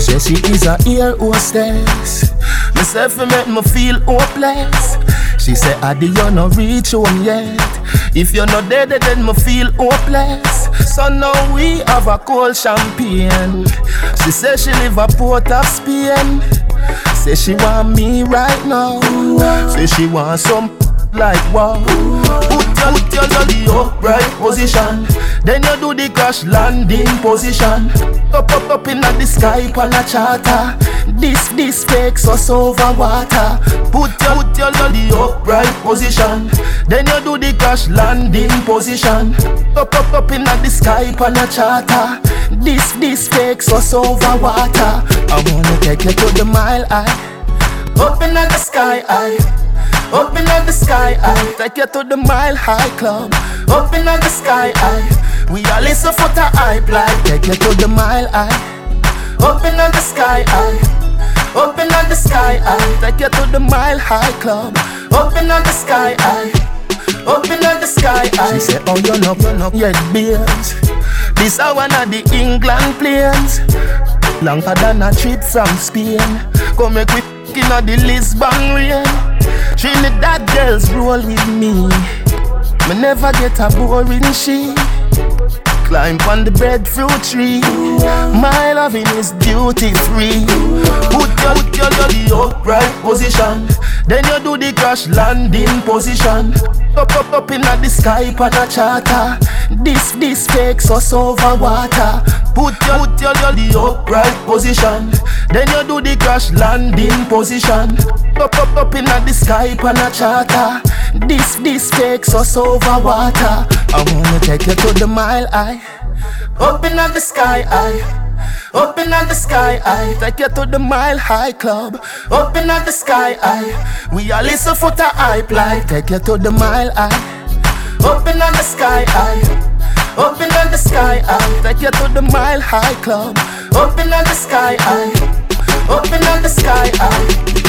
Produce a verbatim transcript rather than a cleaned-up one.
say she is a air hostess. Myself make me feel hopeless. She say, Adi, you no reach home yet. If you're not dead, then me feel hopeless. So now we have a cold champagne. She say she live a Port of Spain. Say she want me right now. Say she want some like wow. Put your, put your lolly upright position. Then you do the crash landing position. Up, up, up in the sky on a charter. This, this fakes us over water. Put your, put your lolly upright position. Then you do the crash landing position. Up, up, up in the sky on a charter. This, this fakes us over water. I wanna take you to the mile high. Up in the sky high. Up in the sky high. Take you to the mile high club. Up in the sky high. We are listen for the hype like. Take you to the mile high. Up in the sky high. Up in the sky high. Take you to the mile high club. Up in the sky high. Up in the sky high. She say, oh you know, you know, yet beers. This a one of the England planes. Longer than a trip from Spain. Come make we inna the Lisbon rain. Trinidad girls roll with me. Me never get a boring she. Climb on the breadfruit tree. My loving is duty free. Put your, put your lolly upright position. Then you do the crash landing position. Up, up, up in the sky on a charter. This, this fakes us over water. Put your, put your lolly upright position. Then you do the crash landing position. Up, up, up in the sky on a charter. This, this fakes us over water. I wanna take you to the mile high. Up in the sky high. Up in the sky high. Take you to the mile high club. Up in the sky high. We are listen for the hype like. Take you to the mile high. Up in the sky high. Up in the sky high. Take you to the mile high club. Up in the sky high. Up in the sky high.